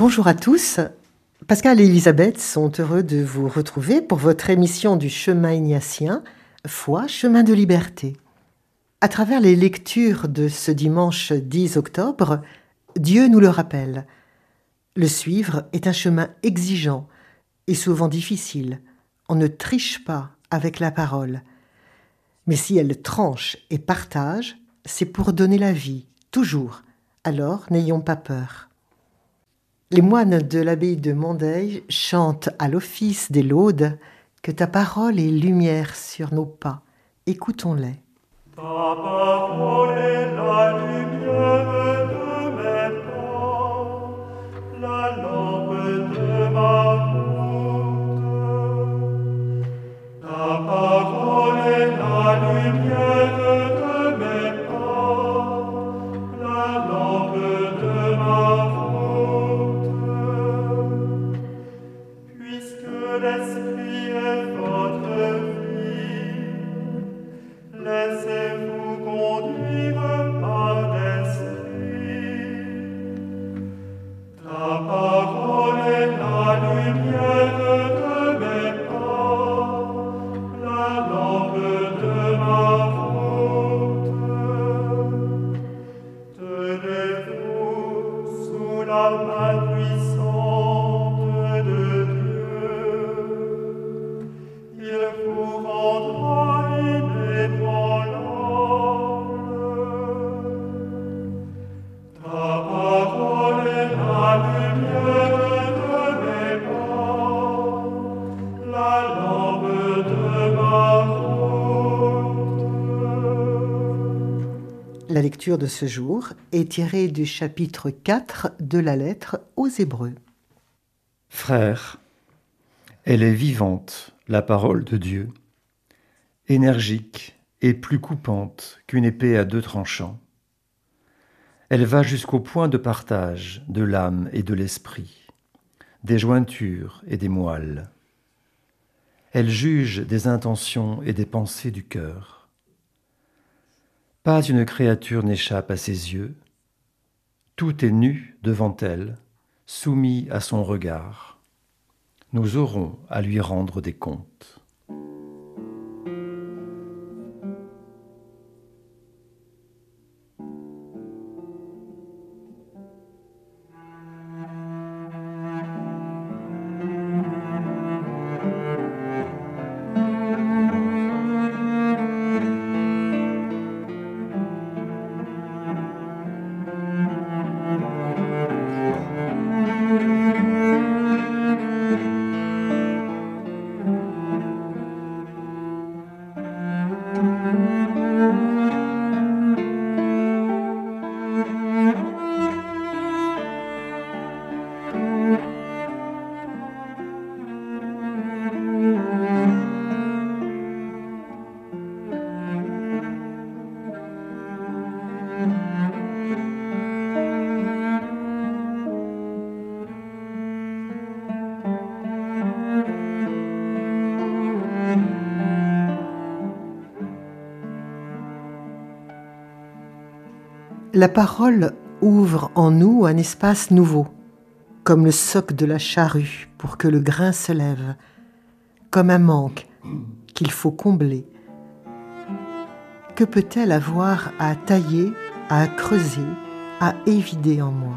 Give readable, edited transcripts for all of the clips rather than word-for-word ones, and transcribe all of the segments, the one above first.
Bonjour à tous. Pascal et Elisabeth sont heureux de vous retrouver pour votre émission du chemin ignatien, Foi, chemin de liberté. À travers les lectures de ce dimanche 10 octobre, Dieu nous le rappelle. Le suivre est un chemin exigeant et souvent difficile. On ne triche pas avec la parole. Mais si elle tranche et partage, c'est pour donner la vie, toujours. Alors n'ayons pas peur. Les moines de l'abbaye de Mondeil chantent à l'office des laudes que ta parole est lumière sur nos pas. Écoutons-les. Ta parole est la lumière de mes pas, la lampe de ma route. Ta parole est la lumière de mes pas, la lampe de ma route. Puisque l'Esprit est votre vie, laissez-vous conduire par l'Esprit. Ta parole est la lumière de mes pas, la lampe de ma route. Tenez-vous sous la main puissante de Dieu. Il vous rendra inébranlable. Ta parole est la lumière de mes pas, la lampe de ma route. La lecture de ce jour est tirée du chapitre 4 de la lettre aux Hébreux. Frères, elle est vivante, la parole de Dieu, énergique et plus coupante qu'une épée à 2 tranchants. Elle va jusqu'au point de partage de l'âme et de l'esprit, des jointures et des moelles. Elle juge des intentions et des pensées du cœur. Pas une créature n'échappe à ses yeux. Tout est nu devant elle, soumis à son regard. Nous aurons à lui rendre des comptes. La parole ouvre en nous un espace nouveau, comme le soc de la charrue pour que le grain se lève, comme un manque qu'il faut combler. Que peut-elle avoir à tailler, à creuser, à évider en moi ?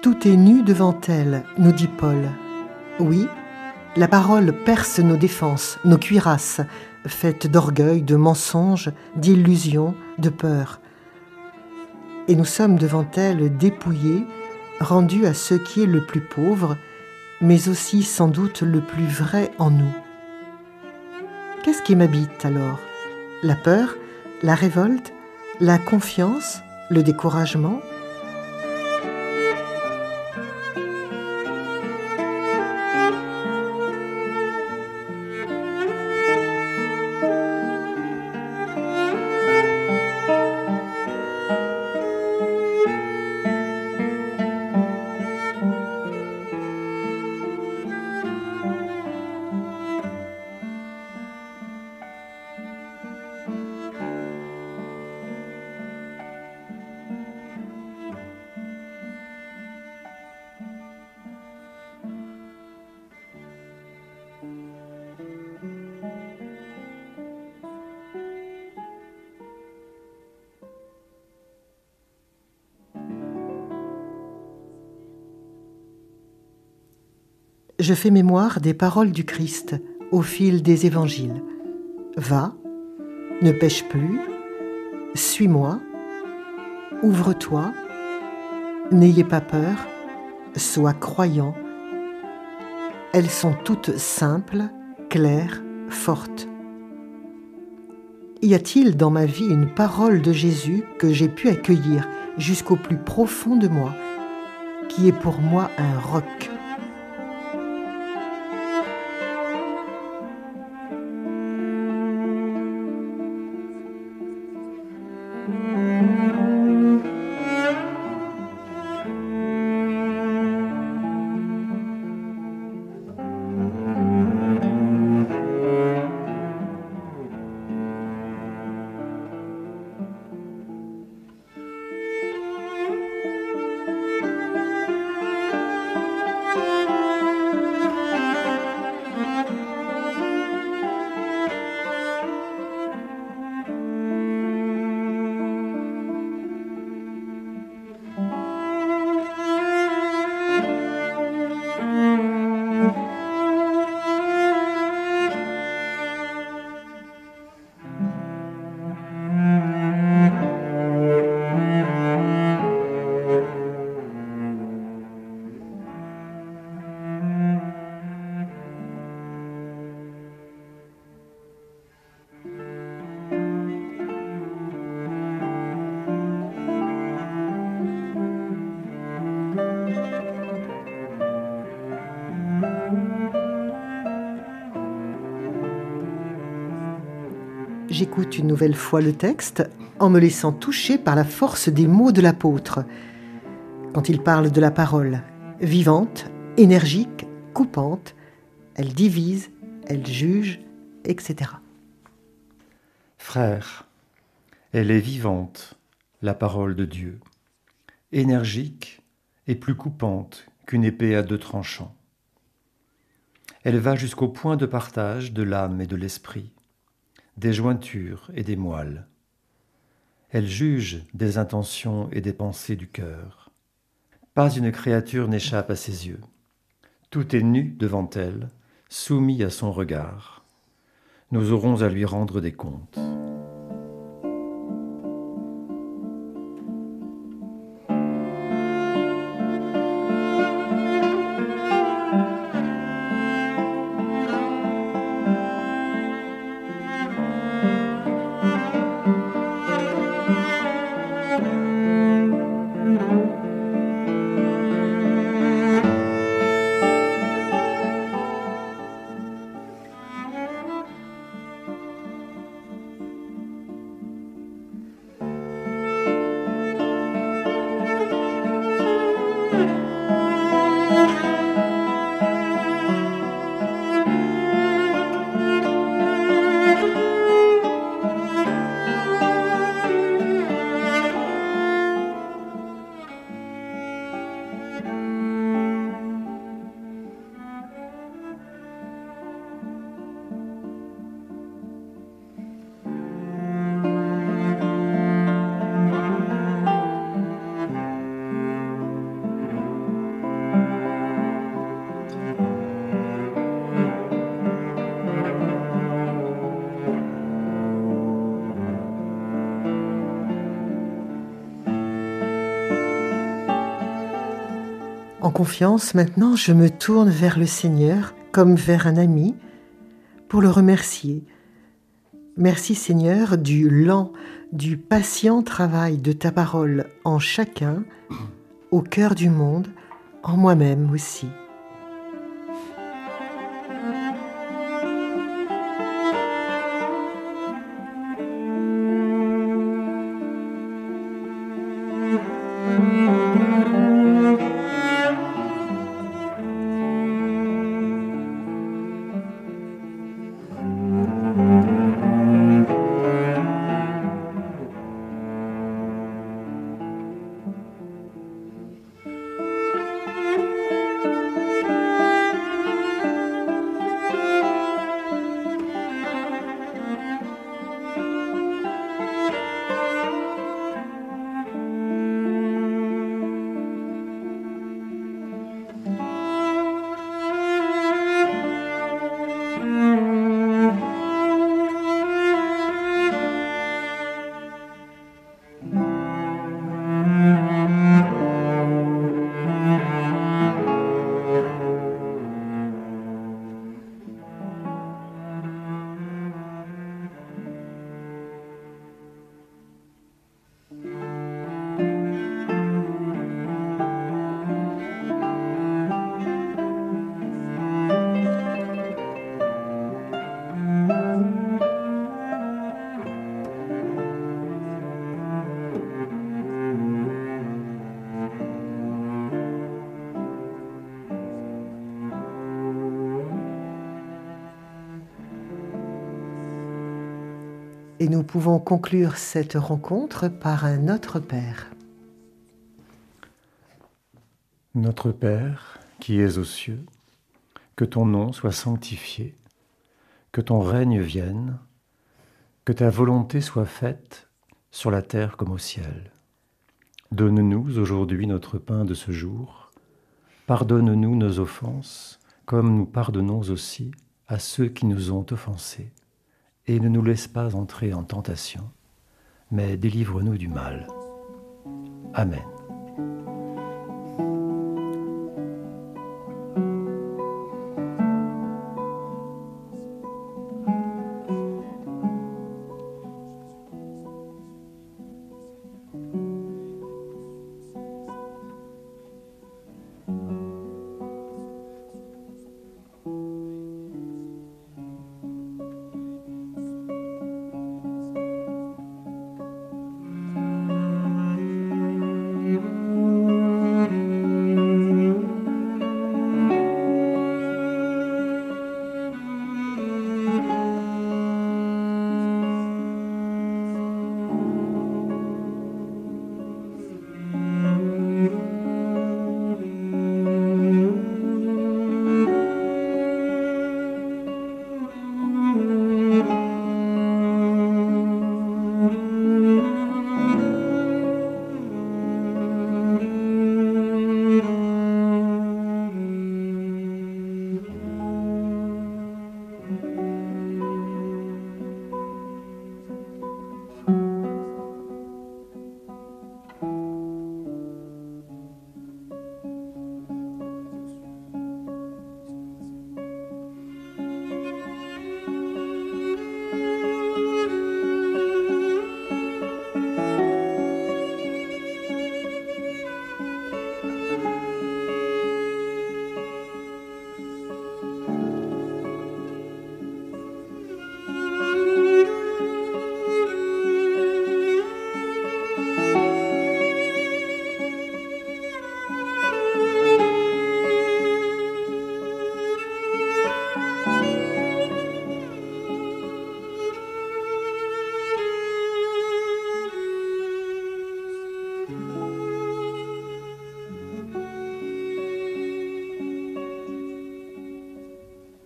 Tout est nu devant elle, nous dit Paul. Oui, la parole perce nos défenses, nos cuirasses, faites d'orgueil, de mensonges, d'illusions, de peur. Et nous sommes devant elle dépouillés, rendus à ce qui est le plus pauvre, mais aussi sans doute le plus vrai en nous. Qu'est-ce qui m'habite alors? La peur, la révolte, la confiance, le découragement? Je fais mémoire des paroles du Christ au fil des évangiles. Va, ne pêche plus, suis-moi, ouvre-toi, n'ayez pas peur, sois croyant. Elles sont toutes simples, claires, fortes. Y a-t-il dans ma vie une parole de Jésus que j'ai pu accueillir jusqu'au plus profond de moi, qui est pour moi un roc ? J'écoute une nouvelle fois le texte en me laissant toucher par la force des mots de l'apôtre. Quand il parle de la parole, vivante, énergique, coupante, elle divise, elle juge, etc. Frères, elle est vivante, la parole de Dieu, énergique et plus coupante qu'une épée à deux tranchants. Elle va jusqu'au point de partage de l'âme et de l'esprit, des jointures et des moelles. Elle juge des intentions et des pensées du cœur. Pas une créature n'échappe à ses yeux. Tout est nu devant elle, soumis à son regard. Nous aurons à lui rendre des comptes. En confiance, maintenant, je me tourne vers le Seigneur comme vers un ami pour le remercier. Merci Seigneur du lent, du patient travail de ta parole en chacun, au cœur du monde, en moi-même aussi. Et nous pouvons conclure cette rencontre par un Notre Père. Notre Père, qui es aux cieux, que ton nom soit sanctifié, que ton règne vienne, que ta volonté soit faite sur la terre comme au ciel. Donne-nous aujourd'hui notre pain de ce jour. Pardonne-nous nos offenses, comme nous pardonnons aussi à ceux qui nous ont offensés. Et ne nous laisse pas entrer en tentation, mais délivre-nous du mal. Amen.